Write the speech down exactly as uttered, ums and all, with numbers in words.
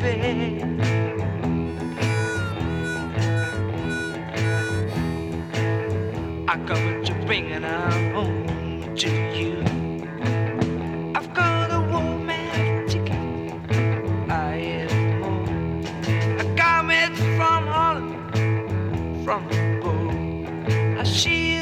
I come to bringing her home to you. I've got a woman ticket. I am home. I got it from Holland, from the boat. She